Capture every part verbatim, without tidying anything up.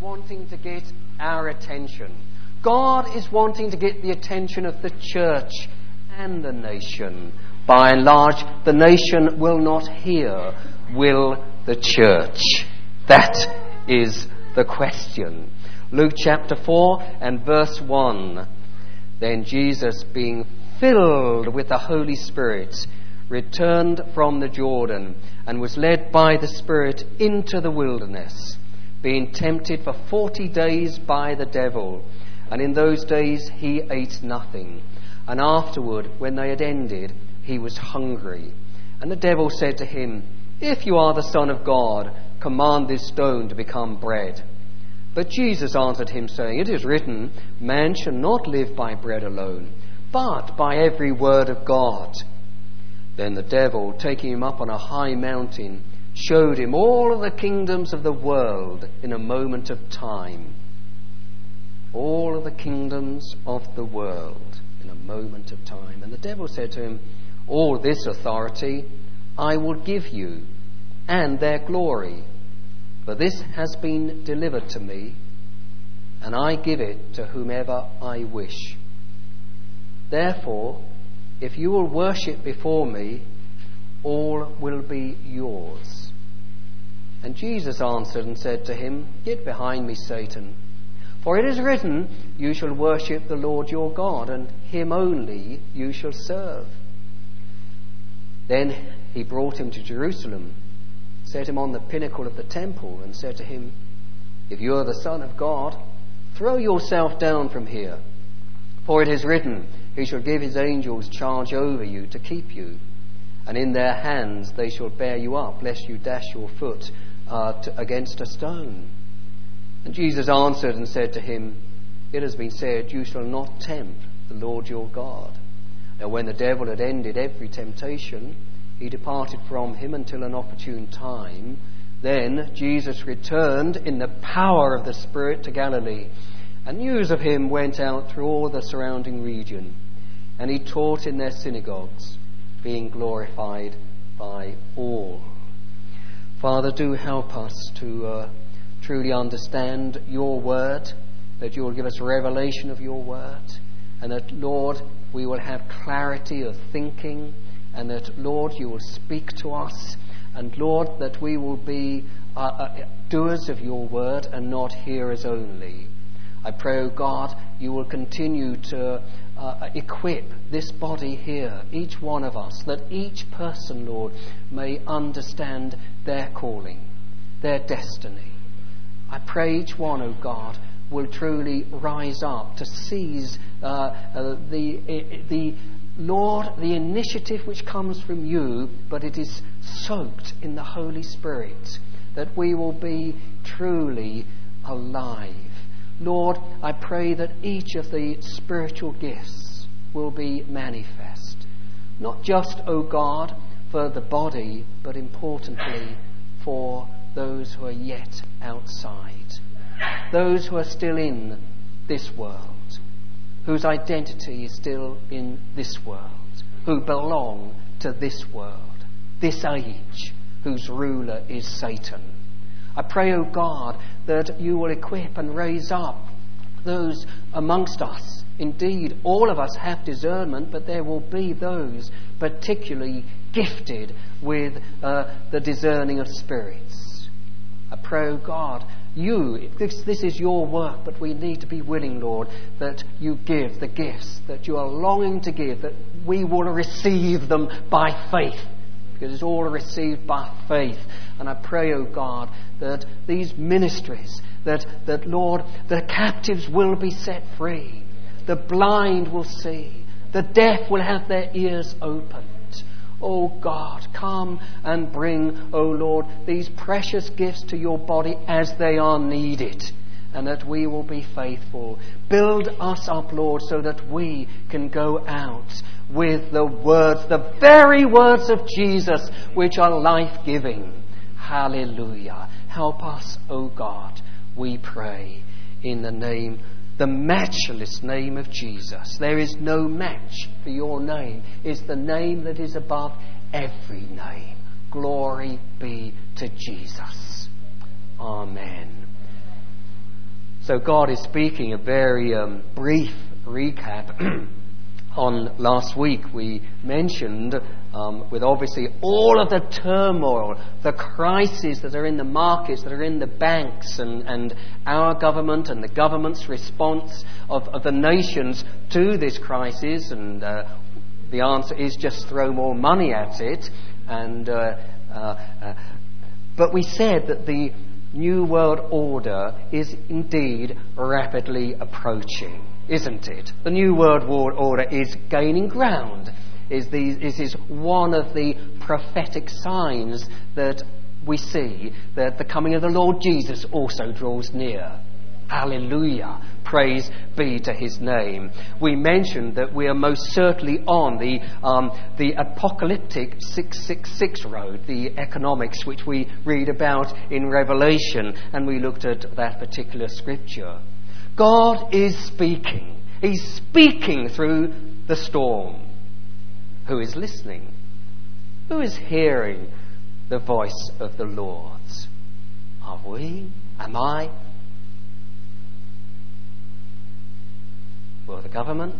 wanting to get our attention. God is wanting to get the attention of the church and the nation. By and large, the nation will not hear, will the church? That is the question. Luke chapter four and verse one. Then Jesus, being filled with the Holy Spirit, returned from the Jordan and was led by the Spirit into the wilderness, being tempted for forty days by the devil. And in those days he ate nothing. And afterward, when they had ended, he was hungry. And the devil said to him, "If you are the Son of God, command this stone to become bread." But Jesus answered him, saying, "It is written, man shall not live by bread alone, but by every word of God." Then the devil, taking him up on a high mountain, showed him all of the kingdoms of the world in a moment of time. All of the kingdoms of the world in a moment of time. And the devil said to him, "All this authority I will give you, and their glory. For this has been delivered to me, and I give it to whomever I wish. Therefore, if you will worship before me, all will be yours." And Jesus answered and said to him, "Get behind me, Satan. For it is written, you shall worship the Lord your God, and him only you shall serve." Then he brought him to Jerusalem, set him on the pinnacle of the temple, and said to him, "If you are the Son of God, throw yourself down from here. For it is written, he shall give his angels charge over you to keep you. And in their hands they shall bear you up, lest you dash your foot uh, to, against a stone." And Jesus answered and said to him, "It has been said, you shall not tempt the Lord your God." Now when the devil had ended every temptation, he departed from him until an opportune time. Then Jesus returned in the power of the Spirit to Galilee, and news of him went out through all the surrounding region. And he taught in their synagogues, being glorified by all. Father, do help us to uh, truly understand your word, that you will give us revelation of your word, and that, Lord, we will have clarity of thinking, and that, Lord, you will speak to us, and, Lord, that we will be uh, uh, doers of your word and not hearers only. I pray, O God, you will continue to uh, equip this body here, each one of us, that each person, Lord, may understand their calling, their destiny. I pray each one, O God, will truly rise up to seize uh, uh, the the Lord, the initiative which comes from you, but it is soaked in the Holy Spirit, that we will be truly alive. Lord, I pray that each of the spiritual gifts will be manifest, not just, O God, for the body, but importantly for those who are yet outside, those who are still in this world, whose identity is still in this world, who belong to this world, this age, whose ruler is Satan. I pray, O God, that you will equip and raise up those amongst us. Indeed, all of us have discernment, but there will be those particularly gifted with uh, the discerning of spirits. I pray, O God, you, this, this is your work, but we need to be willing, Lord, that you give the gifts that you are longing to give, that we will receive them by faith, because it's all received by faith. And I pray, O God, that these ministries, that, that Lord, the captives will be set free, the blind will see, the deaf will have their ears opened. Oh God, come and bring, oh Lord, these precious gifts to your body as they are needed, and that we will be faithful. Build us up, Lord, so that we can go out with the words, the very words of Jesus, which are life-giving. Hallelujah. Help us, O God, we pray, in the name, the matchless name of Jesus. There is no match for your name. It's the name that is above every name. Glory be to Jesus. Amen. So God is speaking. A very um, brief recap. On last week we mentioned, um, with obviously all of the turmoil, the crises that are in the markets, that are in the banks, and, and our government and the government's response of, of the nations to this crisis, and uh, the answer is just throw more money at it. And uh, uh, uh, but we said that the New World Order is indeed rapidly approaching, isn't it? The New World Order is gaining ground. Is the, this is one of the prophetic signs that we see that the coming of the Lord Jesus also draws near. Hallelujah. Praise be to his name. We mentioned that we are most certainly on the um, the apocalyptic six six six road, the economics which we read about in Revelation, and we looked at that particular scripture. God is speaking. He's speaking through the storm. Who is listening? Who is hearing the voice of the Lord? Are we? Am I? Will the government?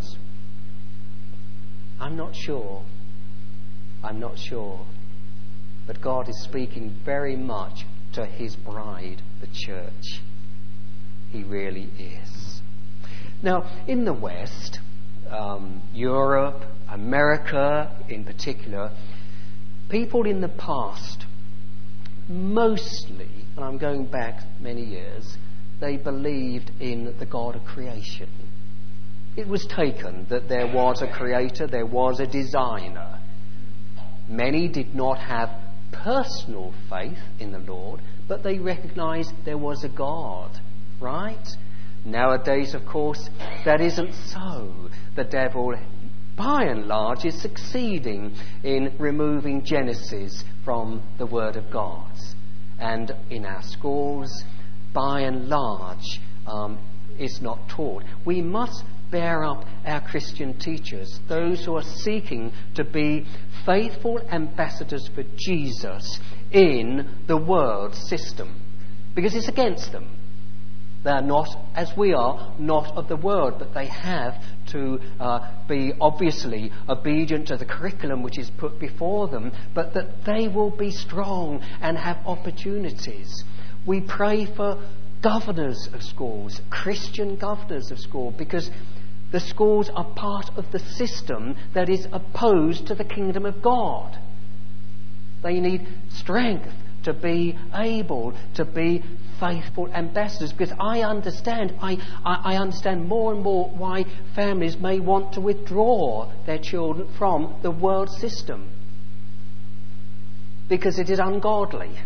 I'm not sure. I'm not sure. But God is speaking very much to his bride, the church. He really is. Now, in the West, um, Europe, America in particular, people in the past, mostly, and I'm going back many years, they believed in the God of creation. It was taken that there was a creator, there was a designer. Many did not have personal faith in the Lord, but they recognized there was a God, right? Nowadays, of course, that isn't so. The devil, by and large, is succeeding in removing Genesis from the Word of God. And in our schools, by and large, um, it's not taught. We must bear up our Christian teachers, those who are seeking to be faithful ambassadors for Jesus in the world system, because it's against them. They are not, as we are, not of the world, but they have to uh, be obviously obedient to the curriculum which is put before them, but that they will be strong and have opportunities. We pray for governors of schools, Christian governors of school, because the schools are part of the system that is opposed to the kingdom of God. They need strength to be able to be faithful ambassadors, because I understand, I, I, I understand more and more why families may want to withdraw their children from the world system, because it is ungodly.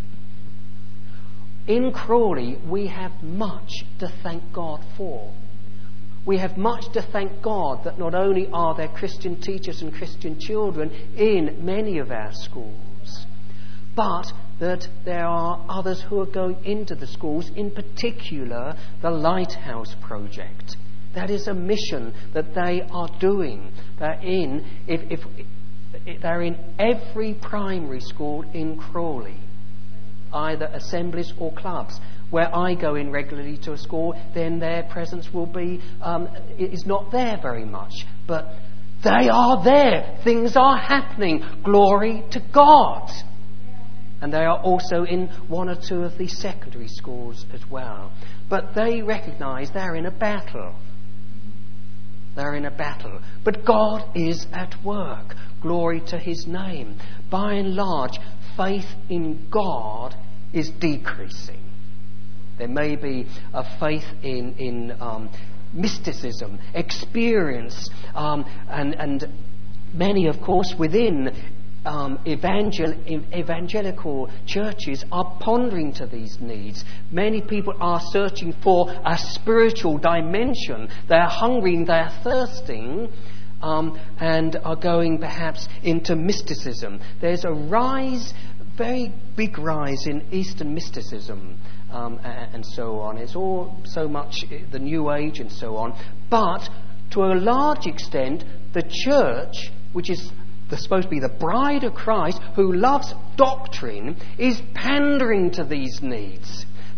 In Crawley, we have much to thank God for. We have much to thank God that not only are there Christian teachers and Christian children in many of our schools, but that there are others who are going into the schools, in particular the Lighthouse Project. That is a mission that they are doing. They're in, if, if, if they're in every primary school in Crawley, either assemblies or clubs. Where I go in regularly to a school, then their presence will be, um, is not there very much. But they are there. Things are happening. Glory to God. And they are also in one or two of the secondary schools as well. But they recognise they're in a battle. They're in a battle. But God is at work. Glory to his name. By and large, faith in God is decreasing. There may be a faith in, in um, mysticism, experience, um, and, and many, of course, within um, evangel- evangelical churches are pondering to these needs. Many people are searching for a spiritual dimension. They're hungry, they're thirsting, um, and are going perhaps into mysticism. There's a rise, very big rise in Eastern mysticism. Um, and so on. It's all so much the New Age and so on. But to a large extent, the church, which is the, supposed to be the bride of Christ, who loves doctrine, is pandering to these needs.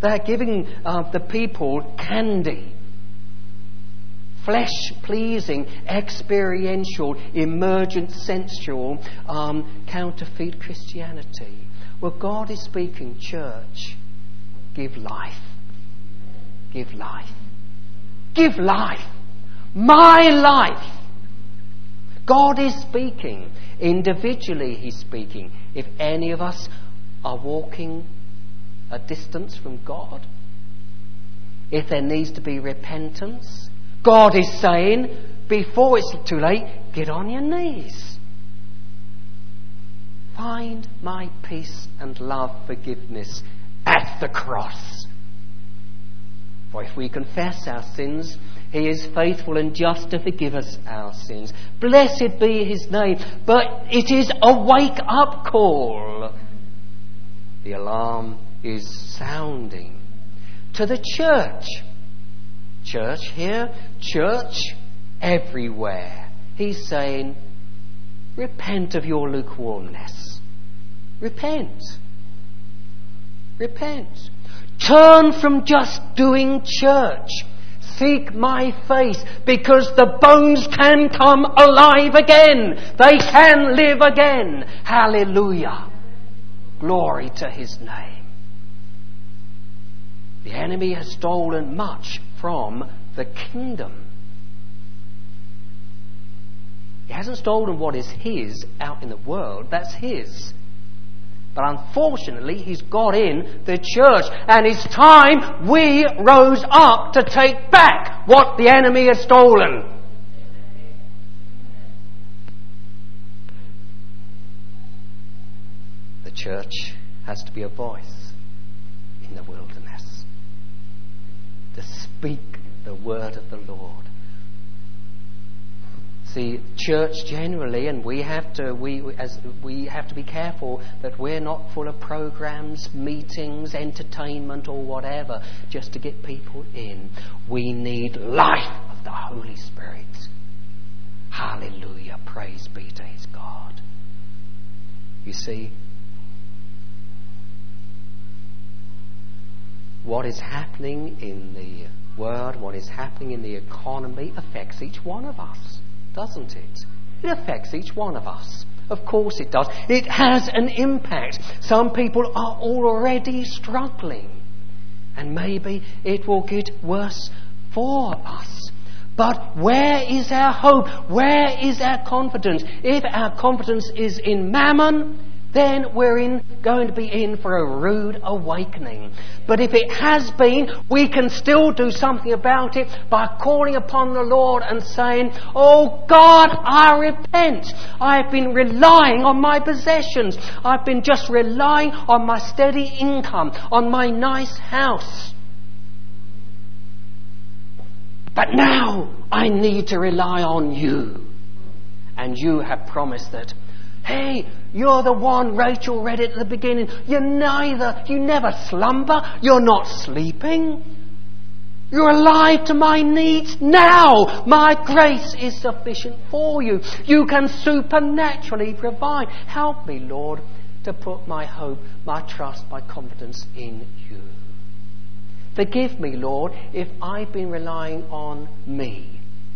They're giving uh, the people candy. Flesh-pleasing, experiential, emergent, sensual, um, counterfeit Christianity. Well, God is speaking, church, give life. Give life. Give life. My life. God is speaking. Individually He's speaking. If any of us are walking a distance from God, if there needs to be repentance, God is saying, before it's too late, get on your knees. Find my peace and love, forgiveness at the cross. For if we confess our sins, He is faithful and just to forgive us our sins. Blessed be His name. But it is a wake-up call. The alarm is sounding. To the church. Church here, church everywhere. He's saying, repent of your lukewarmness. Repent. Repent. Turn from just doing church. Seek my face, because the bones can come alive again. They can live again. Hallelujah. Glory to His name. The enemy has stolen much from the kingdom. He hasn't stolen what is his out in the world. That's his. But unfortunately, he's got in the church. And it's time we rose up to take back what the enemy has stolen. The church has to be a voice in the wilderness, to speak the word of the Lord. See, church generally, and we have to we as we have to be careful that we're not full of programs, meetings, entertainment, or whatever, just to get people in. We need life of the Holy Spirit. Hallelujah! Praise be to His God. You see, what is happening in the world, what is happening in the economy, affects each one of us. Doesn't it? It affects each one of us. Of course it does. It has an impact. Some people are already struggling. And maybe it will get worse for us. But where is our hope? Where is our confidence? If our confidence is in mammon, then we're in, going to be in for a rude awakening. But if it has been, we can still do something about it by calling upon the Lord and saying, "Oh God, I repent. I've been relying on my possessions. I've been just relying on my steady income, on my nice house. But now I need to rely on you. And you have promised that, hey, you're the one Rachel read it at the beginning. You neither, you never slumber. You're not sleeping. You're alive to my needs now. My grace is sufficient for you. You can supernaturally provide. Help me, Lord, to put my hope, my trust, my confidence in you. Forgive me, Lord, if I've been relying on me,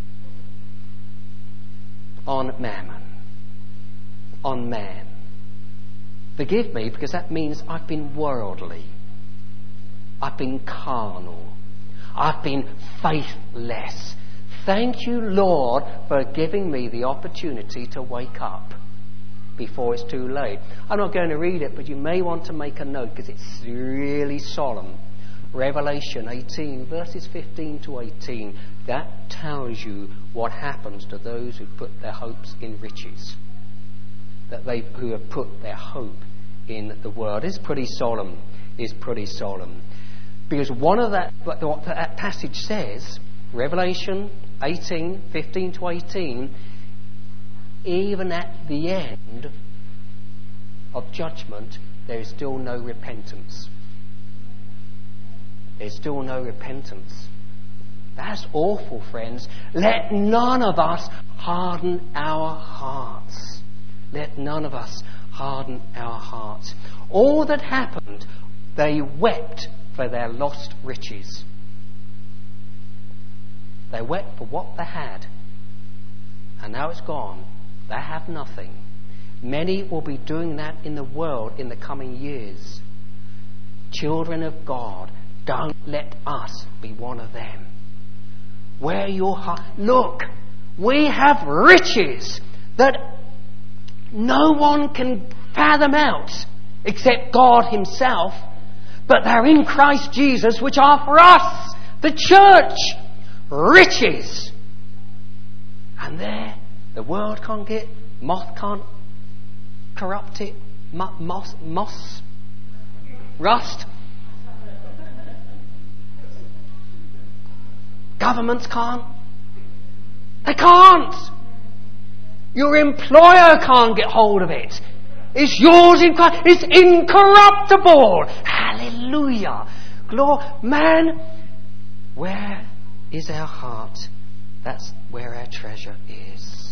on mammon, on man. Forgive me, because that means I've been worldly. I've been carnal. I've been faithless. Thank you, Lord, for giving me the opportunity to wake up before it's too late. I'm not going to read it, but you may want to make a note, because it's really solemn. Revelation eighteen, verses fifteen to eighteen. That tells you what happens to those who put their hopes in riches. That they who have put their hope in the word. It's pretty solemn. It's pretty solemn. Because one of that, what that passage says, Revelation eighteen, fifteen to eighteen, even at the end of judgment, there is still no repentance. There's still no repentance. That's awful, friends. Let none of us harden our hearts. Let none of us harden our hearts. All that happened, they wept for their lost riches. They wept for what they had, and now it's gone. They have nothing. Many will be doing that in the world in the coming years. Children of God, don't let us be one of them. Where your heart... Look, we have riches that no one can fathom out except God himself, but they're in Christ Jesus, which are for us, the church, riches. And there, the world can't get, moth can't corrupt it, Mo- moss, moss, rust. Governments can't. They can't. Your employer can't get hold of it. It's yours in Christ. It's incorruptible. Hallelujah. Glory. Man, where is our heart? That's where our treasure is.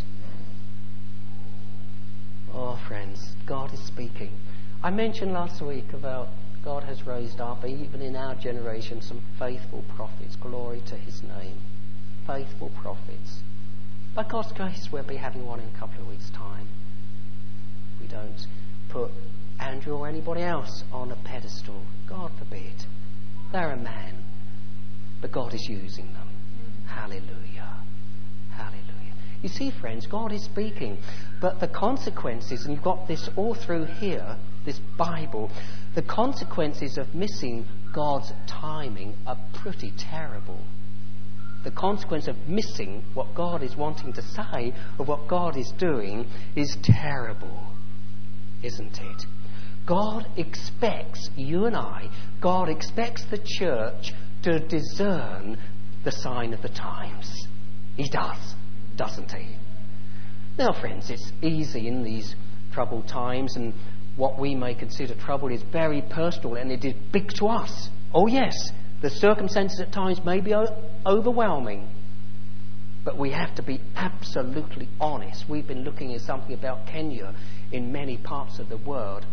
Oh, friends, God is speaking. I mentioned last week about God has raised up, even in our generation, some faithful prophets. Glory to his name. Faithful prophets. By God's grace, we'll be having one in a couple of weeks' time. We don't put Andrew or anybody else on a pedestal. God forbid. They're a man. But God is using them. Hallelujah. Hallelujah. You see, friends, God is speaking. But the consequences, and you've got this all through here, this Bible, the consequences of missing God's timing are pretty terrible. The consequence of missing what God is wanting to say or what God is doing is terrible, isn't it? God expects you and I, God expects the church to discern the sign of the times. He does, doesn't he? Now, friends, it's easy in these troubled times, and what we may consider trouble is very personal and it is big to us. Oh yes, the circumstances at times may be o- overwhelming, but we have to be absolutely honest. We've been looking at something about Kenya in many parts of the world.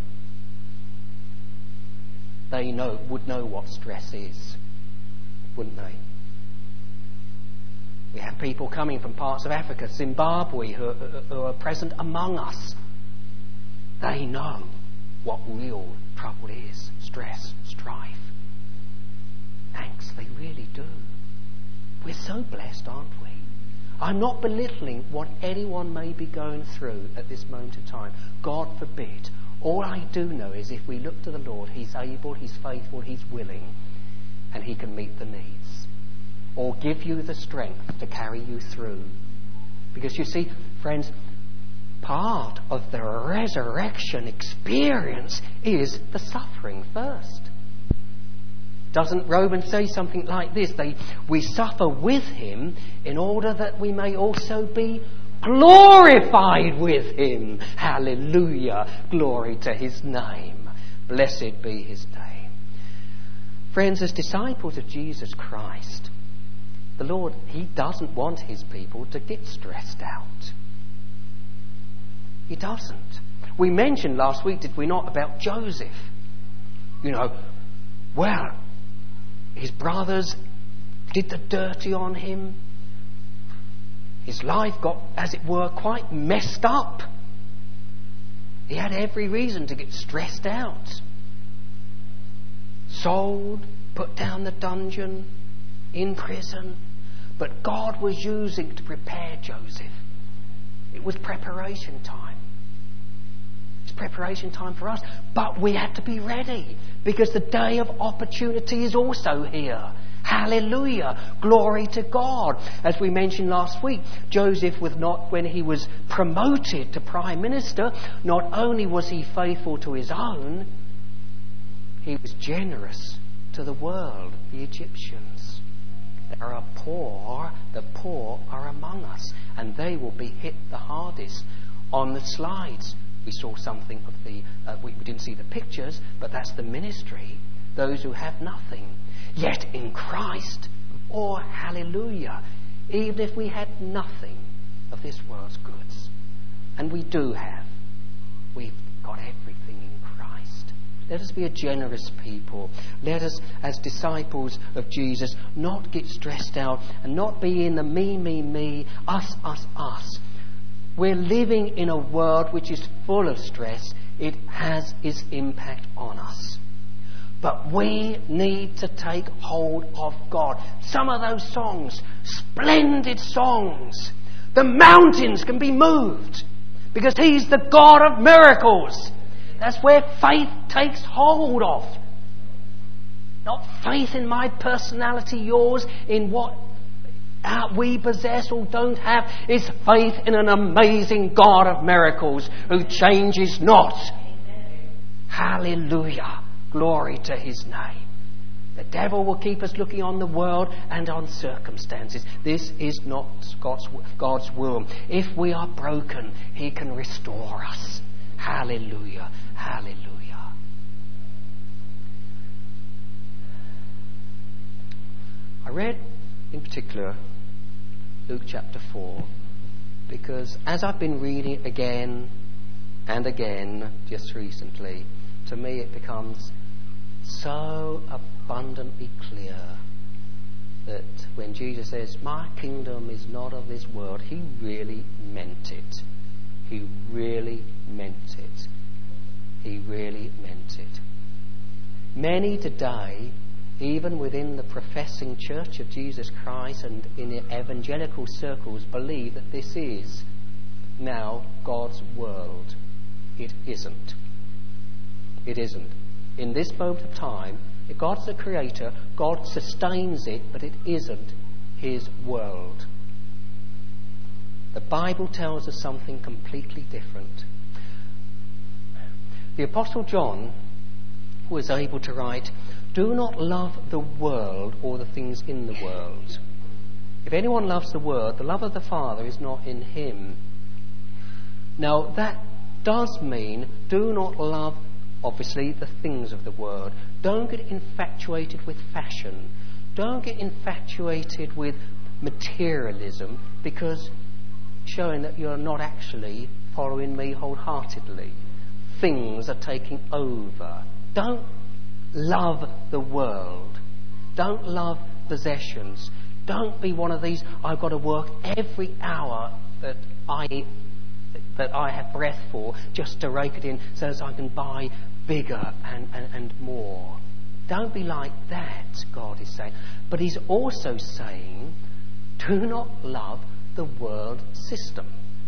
They know would know what stress is, wouldn't they? We have people coming from parts of Africa, Zimbabwe, who, who are present among us. They know what real trouble is, stress, strife. Thanks, they really do. We're so blessed, aren't we? I'm not belittling what anyone may be going through at this moment in time. God forbid. All I do know is if we look to the Lord, he's able, he's faithful, he's willing, and he can meet the needs. Or give you the strength to carry you through. Because you see, friends, part of the resurrection experience is the suffering first. Doesn't Romans say something like this? They, we suffer with him in order that we may also be glorified with him. Hallelujah. Glory to his name. Blessed be his name. Friends, as disciples of Jesus Christ, the Lord, he doesn't want his people to get stressed out. He doesn't. We mentioned last week, did we not, about Joseph? You know, well, his brothers did the dirty on him. His life got, as it were, quite messed up. He had every reason to get stressed out. Sold, put down the dungeon, in prison. But God was using to prepare Joseph. It was preparation time. It's preparation time for us. But we have to be ready, because the day of opportunity is also here. Hallelujah. Glory to God. As we mentioned last week, Joseph was not, when he was promoted to prime minister, not only was he faithful to his own, he was generous to the world, the Egyptians. There are poor, the poor are among us, and they will be hit the hardest. On the slides, we saw something of the, uh, we, we didn't see the pictures, but that's the ministry, those who have nothing. Yet in Christ, oh hallelujah, even if we had nothing of this world's goods, and we do have, we've got everything in Christ. Let us be a generous people. Let us, as disciples of Jesus, not get stressed out and not be in the me, me, me, us, us, us. We're living in a world which is full of stress. It has its impact on us. But we need to take hold of God. Some of those songs, splendid songs. The mountains can be moved because He's the God of miracles. That's where faith takes hold of. Not faith in my personality, yours, in what we possess or don't have. It's faith in an amazing God of miracles who changes not. Hallelujah. Glory to His name. The devil will keep us looking on the world and on circumstances. This is not God's, God's will. If we are broken, He can restore us. Hallelujah. Hallelujah. I read in particular Luke chapter four because as I've been reading it again and again just recently, to me it becomes so abundantly clear that when Jesus says, my kingdom is not of this world, He really meant it. He really meant it. He really meant it. Many today, even within the professing Church of Jesus Christ and in the evangelical circles, believe that this is now God's world. It isn't. It isn't. In this moment of time, if God's the creator, God sustains it, but it isn't His world. The Bible tells us something completely different. The Apostle John was able to write, do not love the world or the things in the world. If anyone loves the world, the love of the Father is not in him. Now that does mean do not love, obviously, the things of the world. Don't get infatuated with fashion. Don't get infatuated with materialism, because showing that you're not actually following me wholeheartedly. Things are taking over. Don't love the world. Don't love possessions. Don't be one of these, I've got to work every hour that I that I have breath for just to rake it in so that I can buy bigger and, and, and more. Don't be like that, God is saying. But He's also saying, do not love the world system.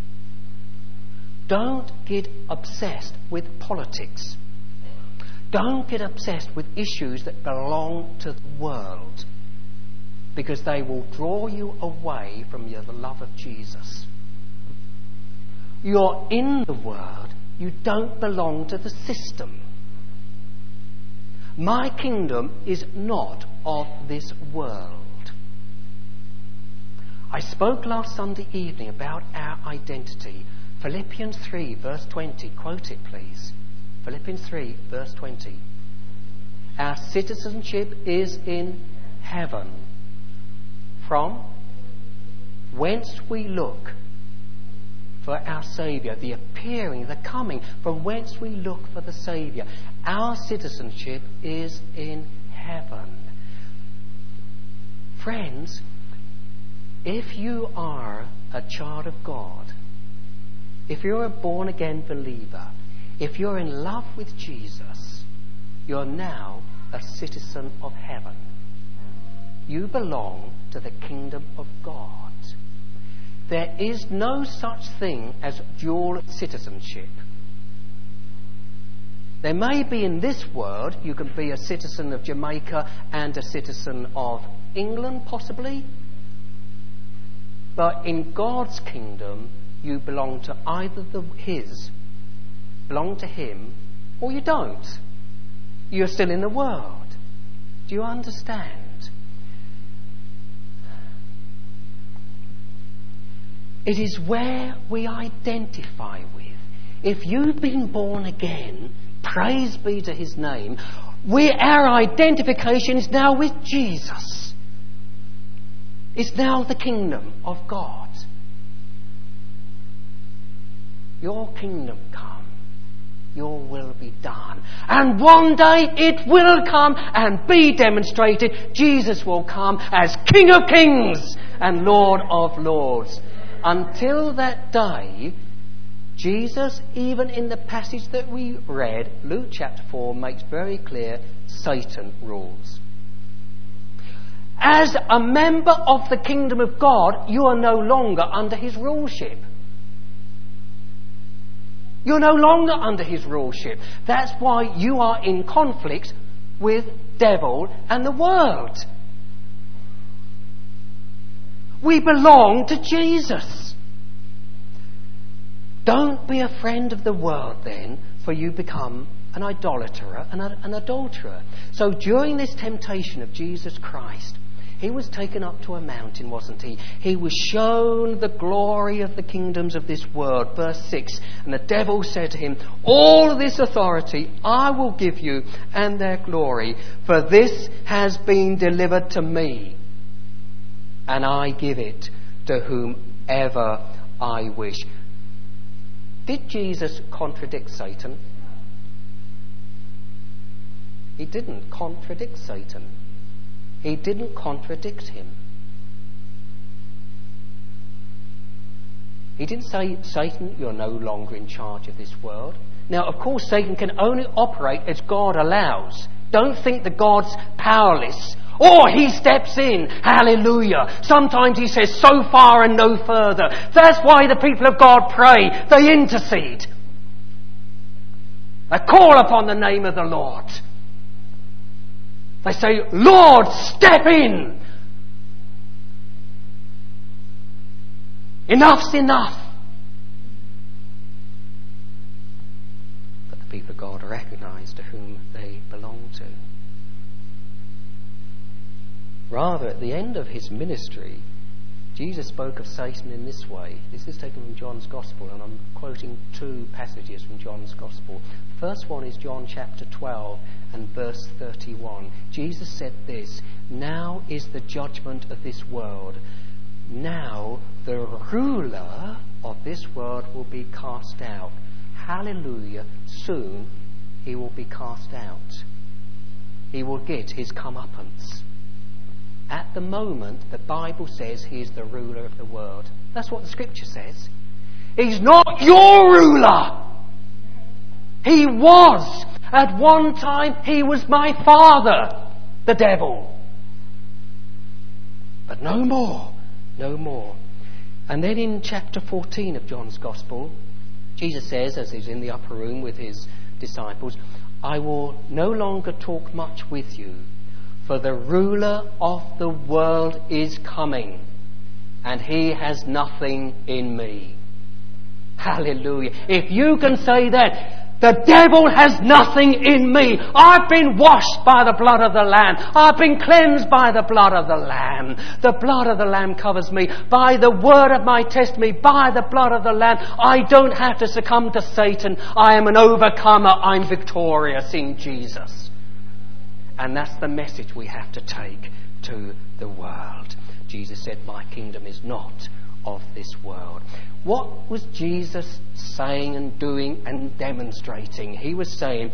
Don't get obsessed with politics. Don't get obsessed with issues that belong to the world, because they will draw you away from the love of Jesus. You're in the world. You don't belong to the system. My kingdom is not of this world. I spoke last Sunday evening about our identity. Philippians three verse twenty. Quote it, please. Philippians three verse twenty. Our citizenship is in heaven, from whence we look for our Saviour, the appearing, the coming, from whence we look for the Saviour. Our citizenship is in heaven. Friends, if you are a child of God, if you're a born-again believer, if you're in love with Jesus, you're now a citizen of heaven. You belong to the kingdom of God. There is no such thing as dual citizenship. There may be in this world, you can be a citizen of Jamaica and a citizen of England, possibly. But in God's kingdom, you belong to either the His, belong to Him, or you don't. You're still in the world. Do you understand? It is where we identify with. If you've been born again, praise be to His name, we, our identification is now with Jesus. It's now the kingdom of God. Your kingdom come. your will be done. And one day it will come and be demonstrated. Jesus will come as King of Kings and Lord of Lords. Until that day, Jesus, even in the passage that we read, Luke chapter four, makes very clear Satan rules. As a member of the kingdom of God, you are no longer under his ruleship. You're no longer under his ruleship. That's why you are in conflict with devil and the world. We belong to Jesus. Don't be a friend of the world then, for you become an idolater and an adulterer. So during this temptation of Jesus Christ, he was taken up to a mountain, wasn't he? He was shown the glory of the kingdoms of this world. Verse six, and the devil said to him, all this authority I will give you and their glory, for this has been delivered to me, and I give it to whomever I wish. Did Jesus contradict Satan? He didn't contradict Satan. He didn't contradict him. He didn't say, Satan, you're no longer in charge of this world. Now, of course, Satan can only operate as God allows. Don't think that God's powerless. Or he steps in. Hallelujah. Sometimes he says, so far and no further. That's why the people of God pray. They intercede. They call upon the name of the Lord. They say, Lord, step in. Enough's enough. But the people of God recognise to whom they belong to. Rather, at the end of his ministry, Jesus spoke of Satan in this way. This is taken from John's Gospel, and I'm quoting two passages from John's Gospel. The first one is John chapter twelve and verse thirty-one. Jesus said this, now is the judgment of this world. Now the ruler of this world will be cast out. Hallelujah. Soon he will be cast out. He will get his comeuppance. At the moment, the Bible says he is the ruler of the world. That's what the scripture says. He's not your ruler. He was. At one time, he was my father, the devil. But no more. No more. And then in chapter fourteen of John's Gospel, Jesus says, as he's in the upper room with his disciples, I will no longer talk much with you, for the ruler of the world is coming, and he has nothing in me. Hallelujah. If you can say that, the devil has nothing in me. I've been washed by the blood of the Lamb. I've been cleansed by the blood of the Lamb. The blood of the Lamb covers me. By the word of my testimony, by the blood of the Lamb, I don't have to succumb to Satan. I am an overcomer. I'm victorious in Jesus. And that's the message we have to take to the world. Jesus said, my kingdom is not of this world. What was Jesus saying and doing and demonstrating? He was saying,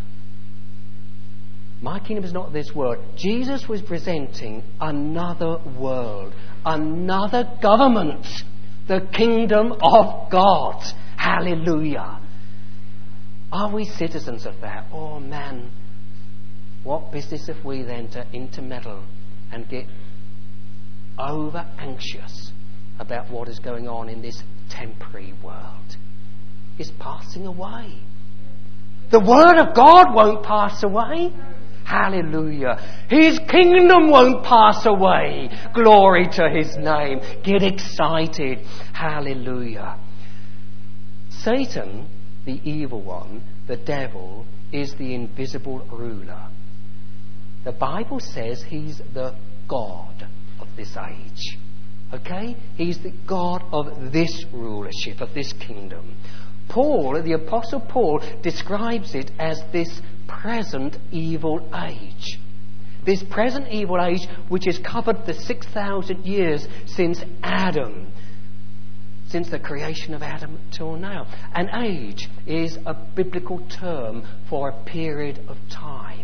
my kingdom is not of this world. Jesus was presenting another world, another government, the kingdom of God. Hallelujah. Are we citizens of that? Oh man, what business have we then to intermeddle and get over anxious about what is going on in this temporary world? It's passing away. The word of God won't pass away. Hallelujah. His kingdom won't pass away. Glory to his name. Get excited. Hallelujah. Satan, the evil one, the devil, is the invisible ruler. The Bible says he's the God of this age. Okay? He's the God of this rulership, of this kingdom. Paul, the Apostle Paul, describes it as this present evil age. This present evil age which has covered the six thousand years since Adam. since the creation of Adam till now. An age is a biblical term for a period of time.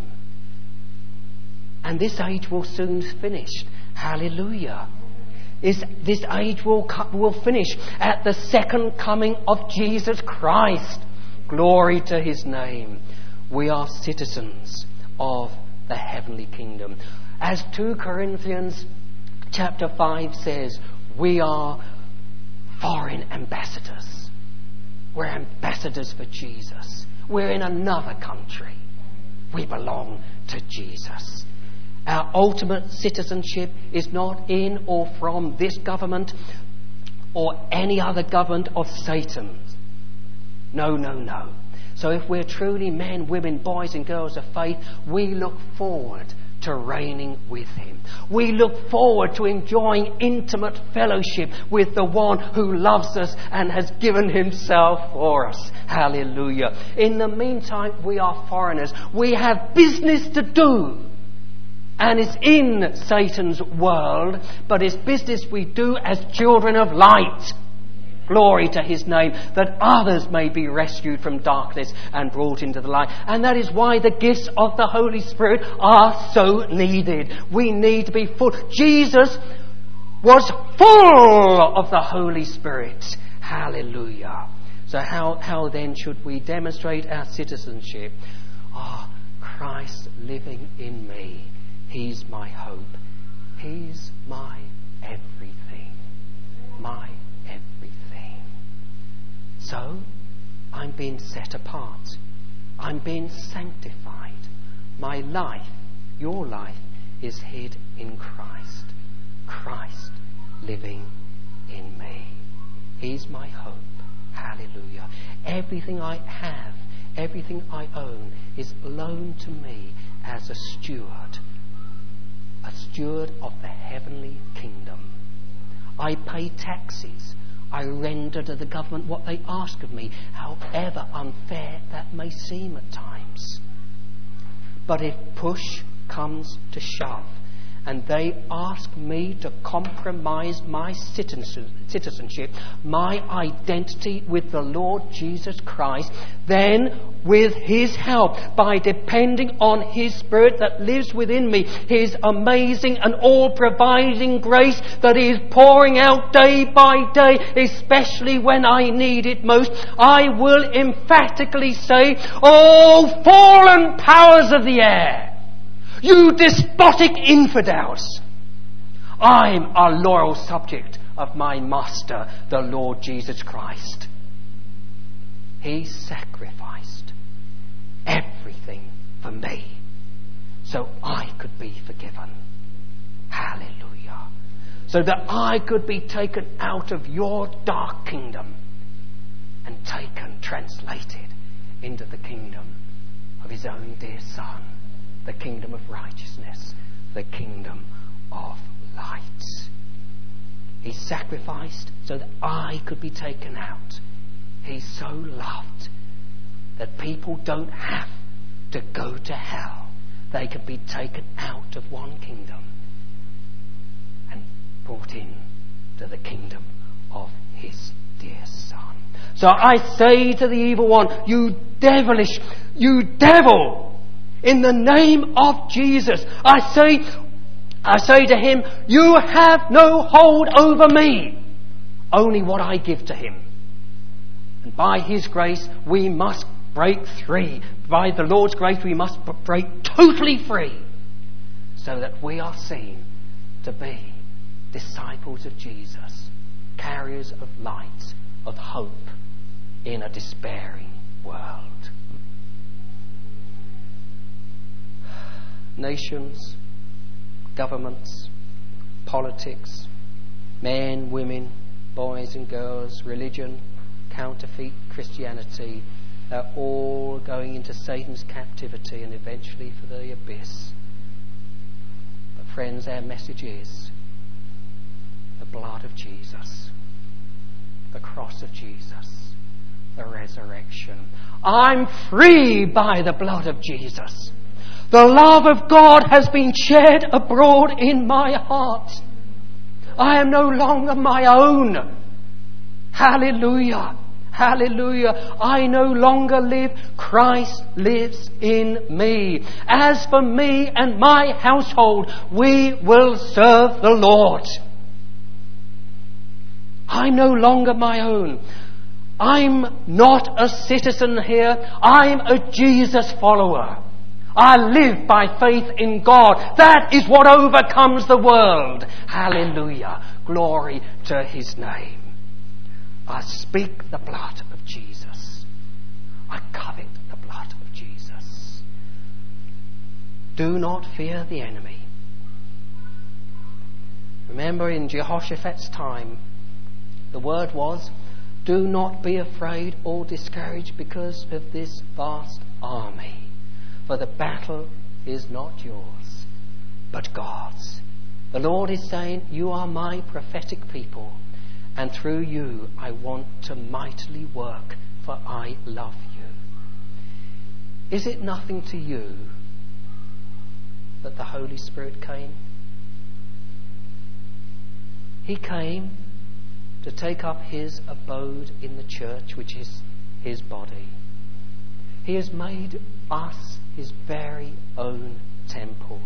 And this age will soon finish. Hallelujah. Is this age will, will finish at the second coming of Jesus Christ. Glory to his name. We are citizens of the heavenly kingdom. As two Corinthians chapter five says, we are foreign ambassadors. We're ambassadors for Jesus. We're in another country. We belong to Jesus. Our ultimate citizenship is not in or from this government or any other government of Satan. No, no, no. So if we're truly men, women, boys and girls of faith, we look forward to reigning with him. We look forward to enjoying intimate fellowship with the one who loves us and has given himself for us. Hallelujah. In the meantime, we are foreigners. We have business to do. And it's in Satan's world, but it's business we do as children of light. Glory to his name, that others may be rescued from darkness and brought into the light. And that is why the gifts of the Holy Spirit are so needed. We need to be full. Jesus was full of the Holy Spirit. Hallelujah. So how, how then should we demonstrate our citizenship? Ah, oh, Christ living in me. He's my hope. He's my everything. My everything. So, I'm being set apart. I'm being sanctified. My life, your life, is hid in Christ. Christ living in me. He's my hope. Hallelujah. Everything I have, everything I own, is loaned to me as a steward. A steward of the heavenly kingdom. I pay taxes. I render to the government what they ask of me, however unfair that may seem at times. But if push comes to shove, and they ask me to compromise my citizenship, my identity with the Lord Jesus Christ, then with his help, by depending on his Spirit that lives within me, his amazing and all-providing grace that is pouring out day by day, especially when I need it most, I will emphatically say, "Oh, fallen powers of the air, you despotic infidels, I'm a loyal subject of my Master, the Lord Jesus Christ. He sacrificed everything for me so I could be forgiven. Hallelujah. So that I could be taken out of your dark kingdom and taken, translated into the kingdom of his own dear Son. The kingdom of righteousness, the kingdom of light. He sacrificed so that I could be taken out. He's so loved that people don't have to go to hell. They can be taken out of one kingdom and brought in to the kingdom of his dear Son. So I say to the evil one, you devilish, you devil, in the name of Jesus, I say, I say to him, you have no hold over me. Only what I give to him. And by his grace, we must break free. By the Lord's grace, we must break totally free. So that we are seen to be disciples of Jesus. Carriers of light, of hope in a despairing world. Nations, governments, politics, men, women, boys and girls, religion, counterfeit Christianity, are all going into Satan's captivity and eventually for the abyss. But friends, our message is the blood of Jesus, the cross of Jesus, the resurrection. I'm free by the blood of Jesus. The love of God has been shed abroad in my heart. I am no longer my own. Hallelujah. Hallelujah. I no longer live. Christ lives in me. As for me and my household, we will serve the Lord. I'm no longer my own. I'm not a citizen here. I'm a Jesus follower. I live by faith in God. That is what overcomes the world. Hallelujah. Glory to His name. I speak the blood of Jesus. I covet the blood of Jesus. Do not fear the enemy. Remember, in Jehoshaphat's time, the word was, do not be afraid or discouraged because of this vast army. For the battle is not yours, but God's. The Lord is saying, you are my prophetic people. And through you, I want to mightily work, for I love you. Is it nothing to you that the Holy Spirit came? He came to take up His abode in the church, which is His body. He has made us His very own temple.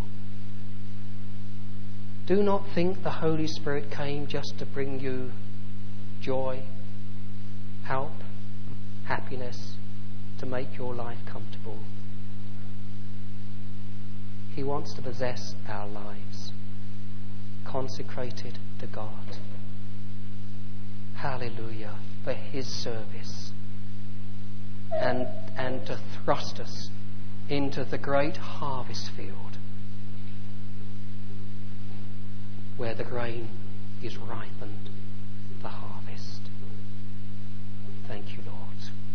Do not think the Holy Spirit came just to bring you joy, help, happiness, to make your life comfortable. He wants to possess our lives, consecrated to God. Hallelujah, for His service, and, and to thrust us into the great harvest field where the grain is ripened for harvest. Thank you, Lord.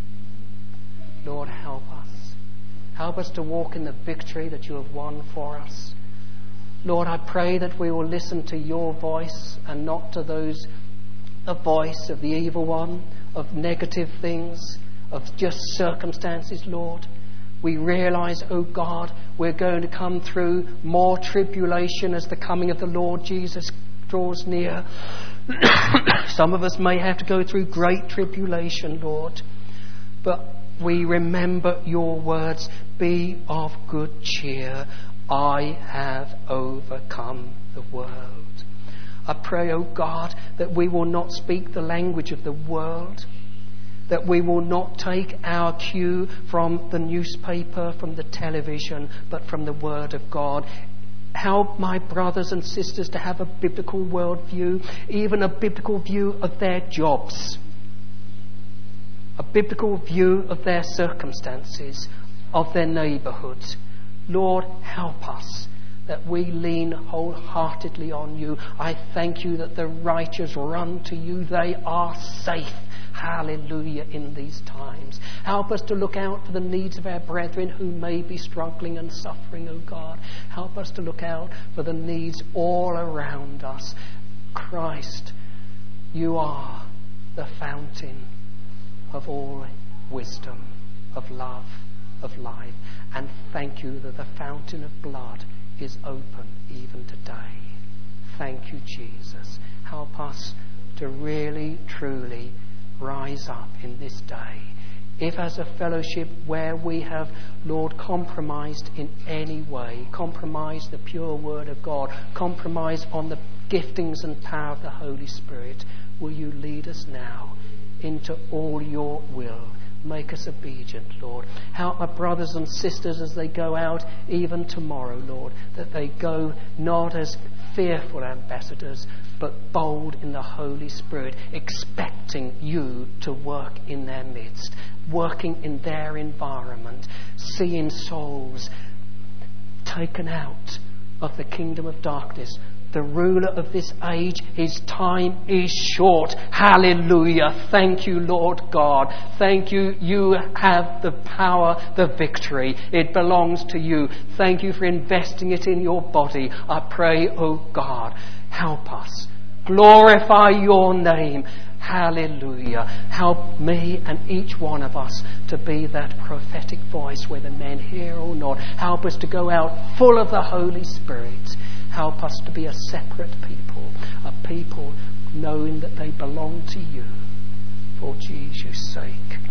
Lord, help us. Help us to walk in the victory that you have won for us. Lord, I pray that we will listen to your voice and not to those, the voice of the evil one, of negative things, of just circumstances, Lord. We realise, oh God, we're going to come through more tribulation as the coming of the Lord Jesus draws near. Some of us may have to go through great tribulation, Lord. But we remember your words, be of good cheer. I have overcome the world. I pray, oh God, that we will not speak the language of the world, that we will not take our cue from the newspaper, from the television, but from the Word of God. Help my brothers and sisters to have a biblical worldview, even a biblical view of their jobs, a biblical view of their circumstances, of their neighbourhoods. Lord, help us that we lean wholeheartedly on you. I thank you that the righteous run to you. They are safe. Hallelujah, in these times. Help us to look out for the needs of our brethren who may be struggling and suffering, O God. Help us to look out for the needs all around us. Christ, you are the fountain of all wisdom, of love, of life. And thank you that the fountain of blood is open even today. Thank you, Jesus. Help us to really, truly rise up in this day. If as a fellowship where we have, Lord, compromised in any way, compromised the pure word of God, compromised on the giftings and power of the Holy Spirit, will you lead us now into all your will? Make us obedient, Lord. Help my brothers and sisters as they go out, even tomorrow, Lord, that they go not as fearful ambassadors, but bold in the Holy Spirit, expecting you to work in their midst, working in their environment, seeing souls taken out of the kingdom of darkness. The ruler of this age, his time is short. Hallelujah. Thank you, Lord God. Thank you. You have the power, the victory. It belongs to you. Thank you for investing it in your body. I pray, oh God, help us. Glorify your name. Hallelujah. Help me and each one of us to be that prophetic voice, whether men hear or not. Help us to go out full of the Holy Spirit. Help us to be a separate people, a people knowing that they belong to you. for Jesus' sake.